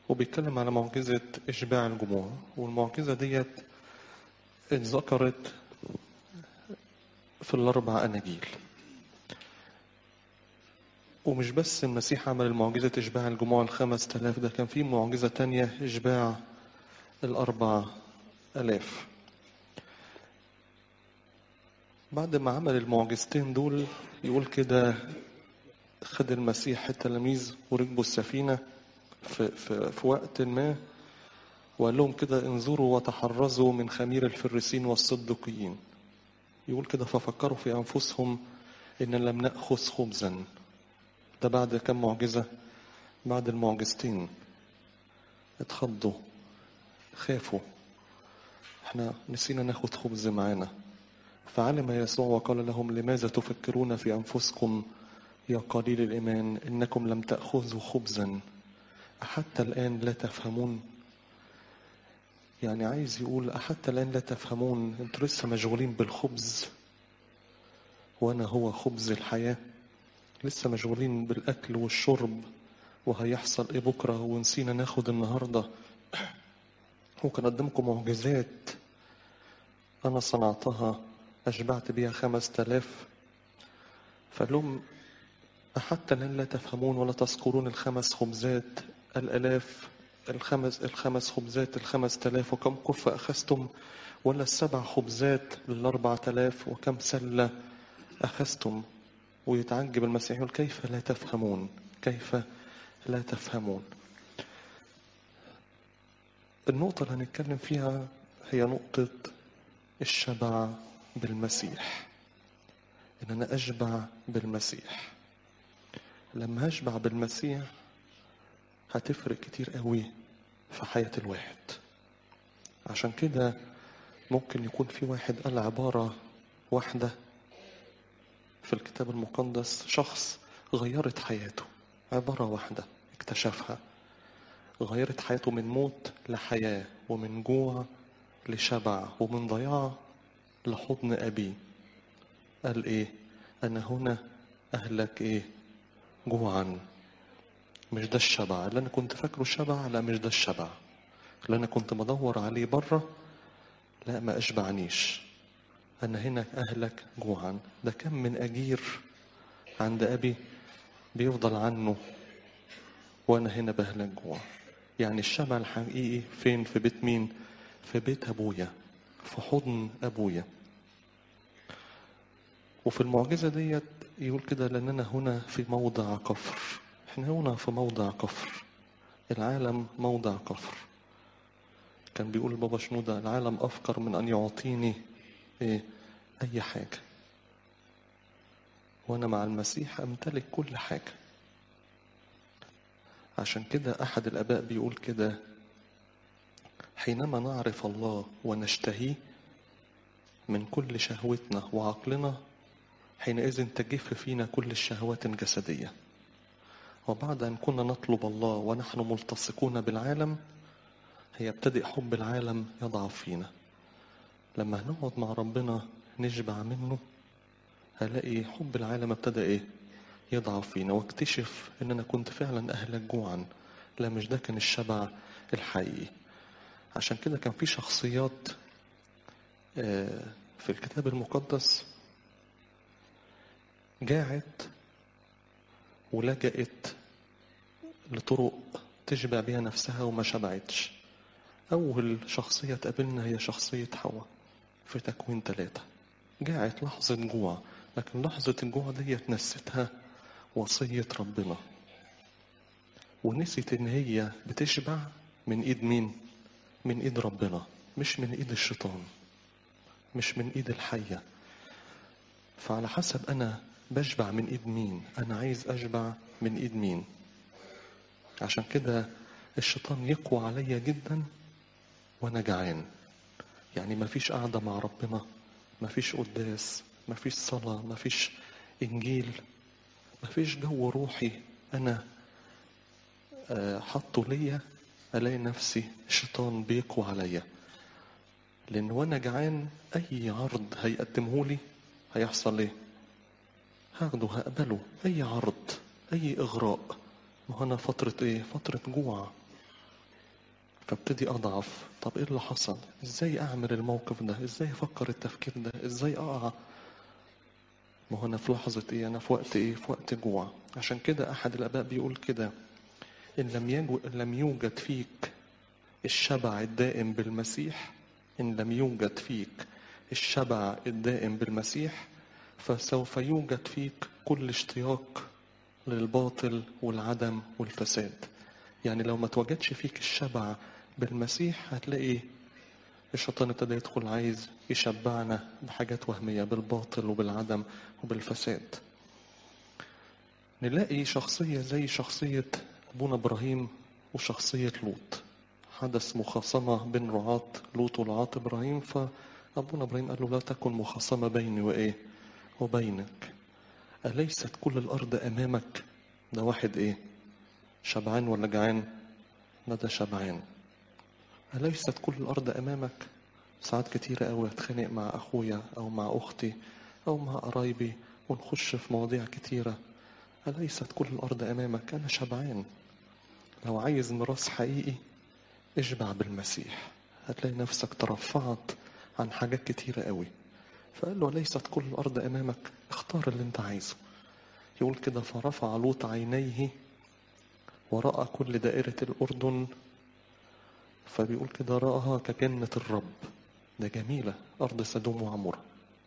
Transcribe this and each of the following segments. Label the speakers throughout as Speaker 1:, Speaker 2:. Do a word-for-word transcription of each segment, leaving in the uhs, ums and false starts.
Speaker 1: وبيتكلم على معجزة إشباع الجموع، والمعجزة ديت اتذكرت في الأربع أناجيل. ومش بس المسيح عمل المعجزة إشباع الجموع الخمس تلاف، ده كان في معجزة تانية إشباع الأربع ألاف. بعد ما عمل المعجزتين دول يقول كده خد المسيح التلاميذ وركبوا السفينة في, في, في وقت ما، وقال لهم كده انظروا وتحرزوا من خمير الفريسين والصدقيين. يقول كده ففكروا في أنفسهم إن لم نأخذ خبزا. ده بعد كم معجزة؟ بعد المعجزتين اتخضوا خافوا، احنا نسينا ناخد خبز معانا. فعلم يسوع وقال لهم لماذا تفكرون في أنفسكم يا قليل الإيمان إنكم لم تأخذوا خبزا أحتى الآن لا تفهمون. يعني عايز يقول أحتى الآن لا تفهمون، انتوا لسه مشغولين بالخبز وأنا هو خبز الحياة. لسه مشغولين بالأكل والشرب وهيحصل إيه بكرة، ونسينا ناخد النهاردة. ممكن أقدمكم معجزات أنا صنعتها أشبعت بيها خمس تلاف. فقال لهم أحتى الآن لا تفهمون ولا تذكرون الخمس خبزات الألاف، الخمس الخمس خبزات الخمس تلاف وكم كف أخذتم، ولا السبع خبزات للأربع تلاف وكم سلة أخذتم. ويتعجب المسيح يقول كيف لا تفهمون، كيف لا تفهمون. النقطة اللي هنتكلم فيها هي نقطة الشبع بالمسيح، إن أنا أشبع بالمسيح. لما أشبع بالمسيح هتفرق كتير قوي في حياة الواحد. عشان كده ممكن يكون في واحد قال عبارة واحدة في الكتاب المقدس، شخص غيرت حياته، عبارة واحدة اكتشفها غيرت حياته من موت لحياة، ومن جوع لشبع، ومن ضياع لحضن أبيه. قال إيه؟ أنا هنا أهلك إيه؟ جوعا. مش ده الشبع اللي أنا كنت فاكره شبع، لا مش ده الشبع اللي أنا كنت بدور عليه بره، لا ما أشبعنيش. أنا هنا أهلك جوعا. ده كم من أجير عند أبي بيفضل عنه وأنا هنا بهلك جوع. يعني الشبع الحقيقي فين؟ في بيت مين؟ في بيت أبويا، في حضن أبويا. وفي المعجزة ديت يقول كده لأننا هنا في موضع كفر. احنا هنا في موضع كفر، العالم موضع كفر. كان بيقول بابا شنودة العالم أفقر من أن يعطيني إيه؟ أي حاجة، وأنا مع المسيح أمتلك كل حاجة. عشان كده أحد الآباء بيقول كده حينما نعرف الله ونشتهيه من كل شهوتنا وعقلنا، حينئذ تجف فينا كل الشهوات الجسدية. وبعد أن كنا نطلب الله ونحن ملتصقون بالعالم، هيبتدئ حب العالم يضعف فينا. لما هنقعد مع ربنا نشبع منه، هلاقي حب العالم ابتدى ايه؟ يضعف فينا، واكتشف ان انا كنت فعلا اهلك جوعا. لا مش ده كان الشبع الحقيقي. عشان كده كان في شخصيات في الكتاب المقدس جاعت ولجأت لطرق تشبع بها نفسها وما شبعتش. أول شخصية تقابلنا هي شخصية حواء في تكوين ثلاثة. جاعت لحظة جوع، لكن لحظة الجوع دي نستها وصية ربنا، ونسيت إن هي بتشبع من إيد مين؟ من إيد ربنا، مش من إيد الشيطان، مش من إيد الحية. فعلى حسب أنا بشبع من إيد مين، أنا عايز أشبع من إيد مين. عشان كده الشيطان يقوى عليا جدا وأنا جعان. يعني مفيش قعدة مع ربنا، مفيش قداس، مفيش صلاة، مفيش إنجيل، مفيش جو روحي أنا حطه ليا، ألاقي نفسي الشيطان بيقوى عليا. لأن وأنا جعان أي عرض هيقدمه لي هيحصل إيه؟ هاخده هقبله. أي عرض، أي إغراء. ما أنا فترة إيه؟ فترة جوع. فابتدي أضعف. طب إيه اللي حصل؟ إزاي أعمل الموقف ده؟ إزاي أفكر التفكير ده؟ إزاي أقع؟ ما هو أنا في لحظة إيه؟ أنا في وقت إيه؟ في وقت جوع. عشان كده أحد الآباء بيقول كده: إن لم يجو إن لم يوجد فيك الشبع الدائم بالمسيح إن لم يوجد فيك الشبع الدائم بالمسيح فسوف يوجد فيك كل اشتياق للباطل والعدم والفساد. يعني لو ما توجدش فيك الشبع بالمسيح هتلاقي الشيطان ابتدى يدخل عايز يشبعنا بحاجات وهمية، بالباطل وبالعدم وبالفساد. نلاقي شخصية زي شخصية أبونا إبراهيم وشخصية لوط. حدث مخاصمة بين رعاة لوط ورعاة إبراهيم، فأبونا إبراهيم قال له: لا تكن مخاصمة بيني وإيه وبينك. أليست كل الأرض أمامك؟ ده واحد إيه؟ شبعان ولا جعان؟ لا ده شبعان. أليست كل الأرض أمامك؟ ساعات كتيرة أوي أتخانق مع أخويا أو مع أختي أو مع قرايبي ونخش في مواضيع كتيرة. أليست كل الأرض أمامك؟ أنا شبعان. لو عايز ميراث حقيقي اشبع بالمسيح، هتلاقي نفسك ترفعت عن حاجات كتيرة قوي. فقال له: ليست كل الأرض أمامك، اختار اللي انت عايزه. يقول كده: فرفع لوط عينيه ورأى كل دائرة الأردن. فبيقول كده: رآها كجنة الرب. ده جميلة أرض سدوم وعمورة.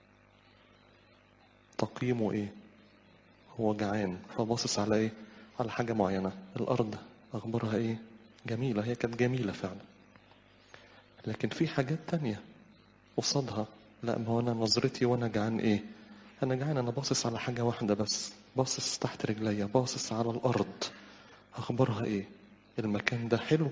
Speaker 1: تقييمه إيه؟ هو جعان فباصص على إيه؟ على حاجة معينة. الأرض أخبارها إيه؟ جميلة. هي كانت جميلة فعلا، لكن في حاجات تانية قصادها. لا، ما هو أنا نظرتي وأنا جعان إيه؟ أنا جعان، أنا باصص على حاجة واحدة بس، باصص تحت رجليا، باصص على الأرض. أخبارها إيه؟ المكان ده حلو،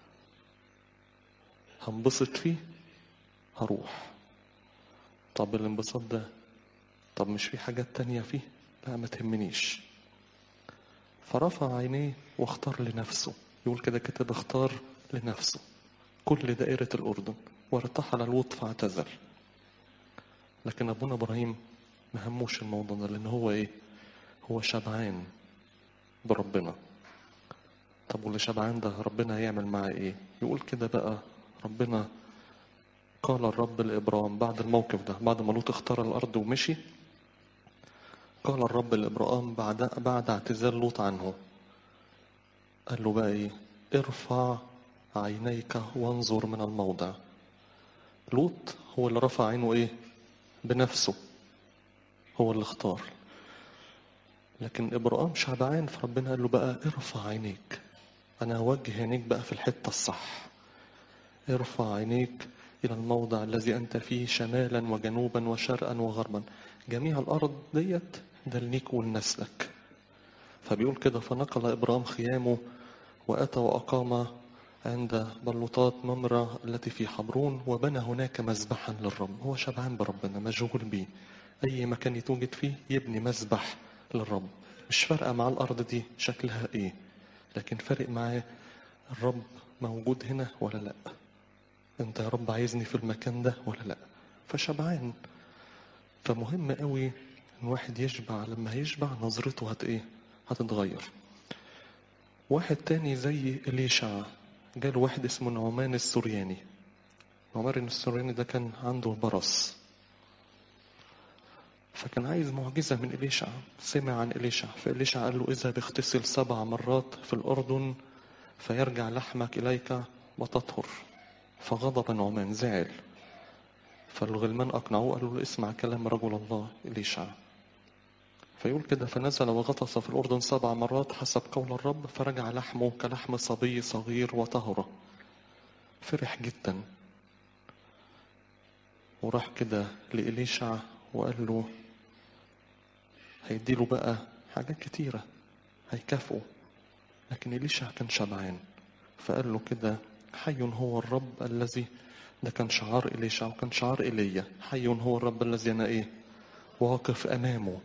Speaker 1: هنبسط فيه، هروح. طب الانبساط ده، طب مش في حاجات تانية فيه؟ لا، ما تهمنيش. فرفع عينيه واختار لنفسه. يقول كده كتاب: اختار لنفسه كل دائرة الأردن وارتحل لوط فاعتزل. لكن أبونا إبراهيم ما هموش الموضوع ده، لأن هو إيه؟ هو شبعان بربنا. طب واللي شبعان ده ربنا هيعمل معاه إيه؟ يقول كده بقى ربنا: قال الرب لإبرام بعد الموقف ده، بعد ما لوط اختار الأرض ومشي، قال الرب لإبرام بعد بعد اعتزال لوط عنه، قال له بقى إيه؟ ارفع عينيك وانظر من الموضع. لوط هو اللي رفع عينه إيه؟ بنفسه، هو اللي اختار. لكن إبرام شبعان، فربنا قال له بقى: ارفع عينيك، أنا هوجه عينيك بقى في الحتة الصح. ارفع عينيك إلى الموضع الذي أنت فيه، شمالا وجنوبا وشرقا وغربا، جميع الأرض ديت ده ليك ولنسلك. فبيقول كده: فنقل إبرام خيامه وأتى وأقام عند بلوطات ممرة التي في حبرون وبنى هناك مذبحا للرب. هو شبعان بربنا، مشغول بيه، أي مكان يتوجد فيه يبني مذبح للرب. مش فارقة مع الأرض دي شكلها إيه، لكن فارق معاه الرب موجود هنا ولا لأ. انت يا رب عايزني في المكان ده ولا لا؟ فشبعان. فمهم قوي ان واحد يشبع. لما هيشبع نظرته هت ايه؟ هتتغير. واحد تاني زي إليشع، جاله واحد اسمه نعمان السورياني. نعمان السورياني ده كان عنده برص، فكان عايز معجزة من إليشع. سمع عن إليشع، فإليشع قال له: إذا بيغتسل سبع مرات في الأردن فيرجع لحمك إليك وتطهر. فغضب نعمان، زعل. فالغلمان أقنعوه، قالوا له: اسمع كلام رجل الله إليشع. فيقول كده: فنزل وغطس في الأردن سبع مرات حسب قول الرب، فرجع لحمه كلحم صبي صغير وطهره. فرح جدا وراح كده لإليشع وقال له هيديله بقى حاجات كتيرة، هيكافئه. لكن إليشع كان شبعان، فقال له كده: حي هو الرب الذي، ده كان شعار إليشع وكان شعار إيليا: حي هو الرب الذي أنا إيه؟ واقف أمامه.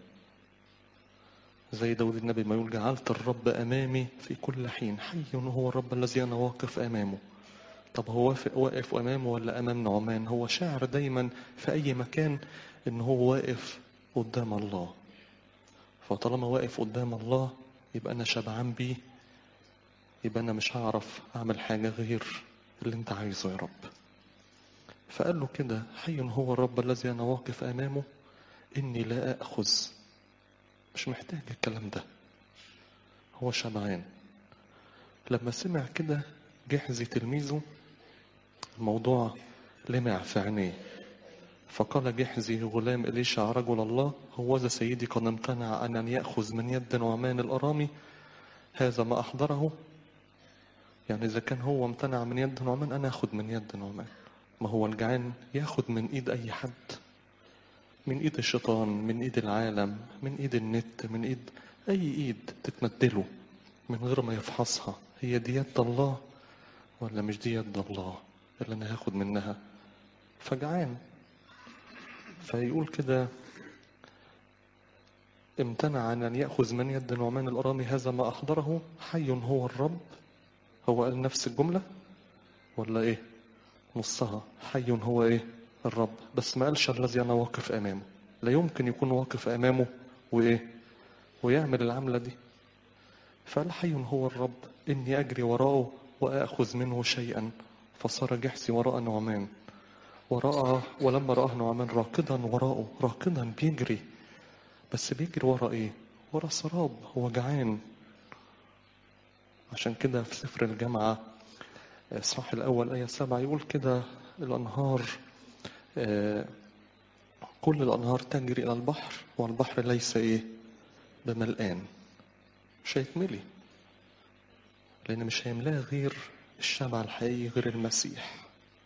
Speaker 1: زي داود النبي ما يقول: جعلت الرب أمامي في كل حين، حي هو الرب الذي أنا واقف أمامه. طب هو واقف, واقف أمامه ولا أمام نعمان؟ هو شاعر دايما في أي مكان إن هو واقف قدام الله. فطالما واقف قدام الله يبقى أنا شبعان بيه، يبقى أنا مش هعرف أعمل حاجة غير اللي انت عايزه يا رب. فقال له كده: حي هو الرب الذي أنا واقف أمامه إني لا أأخذ. مش محتاج الكلام ده، هو شبعان. لما سمع كده جحزي تلميذه الموضوع لمع في عينيه، فقال جحزي غلام إليشع رجل الله: هوذا سيدي قد امتنع أن يأخذ من يد نعمان الأرامي هذا ما أحضره. يعني إذا كان هو امتنع من يد نعمان، أنا أخذ من يد نعمان. ما هو الجعان ياخد من إيد أي حد، من إيد الشيطان، من إيد العالم، من إيد النت، من إيد أي إيد تتمدله من غير ما يفحصها، هي دي يد الله ولا مش دي يد الله اللي أنا هاخد منها. فجعان، فيقول كده: امتنع عن أن يأخذ من يد نعمان الأرامي هذا ما أحضره. حي هو الرب. هو قال نفس الجملة ولا إيه؟ نصها. حي هو إيه؟ الرب. بس ما قالش الذي أنا واقف أمامه. لا يمكن يكون واقف أمامه وإيه ويعمل العملة دي. فقال: حي هو الرب إني أجري وراءه وأخذ منه شيئا. فصار جحسي وراء نعمان وراءه، ولما رآه نعمان راكضا وراءه، راكضا بيجري، بس بيجري ورا إيه؟ ورا سراب. هو جعان. عشان كده في سفر الجامعة إصحاح الأول آية سبعة يقول كده: الأنهار آه كل الأنهار تجري إلى البحر والبحر ليس إيه بملآن. مش هيتملي، لأن مش هيملاه غير الشبع الحقيقي، غير المسيح.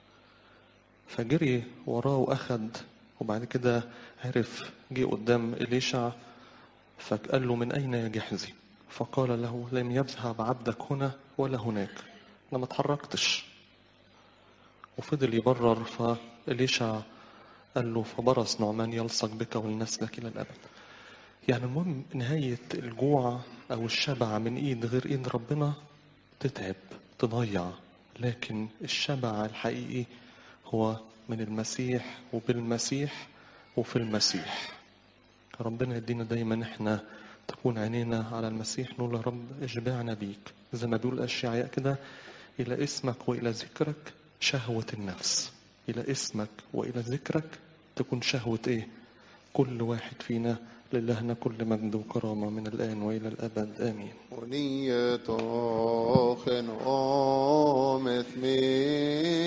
Speaker 1: فجري وراه وأخد، وبعد كده عرف، جه قدام إليشع فقال له: من أين يا جحزي؟ فقال له: لم يذهب عبدك هنا ولا هناك. أنا ما اتحركتش. وفضل يبرر. فإليشع قال له: فبرص نعمان يلصق بك ولنسلك إلى الأبد. يعني المهم نهاية الجوع أو الشبع من إيد غير إيد ربنا تتعب، تضيع، لكن الشبع الحقيقي هو من المسيح وبالمسيح وفي المسيح. ربنا يدينا دايما احنا تكون عينينا على المسيح، نقول: يا رب اشبعنا بيك، زي ما بيقول الأشعياء كده: إلى اسمك وإلى ذكرك شهوة النفس. إلى اسمك وإلى ذكرك تكون شهوة إيه؟ كل واحد فينا. لله كل مجد وكرامة من الآن وإلى الأبد آمين.
Speaker 2: ونية آخن آمت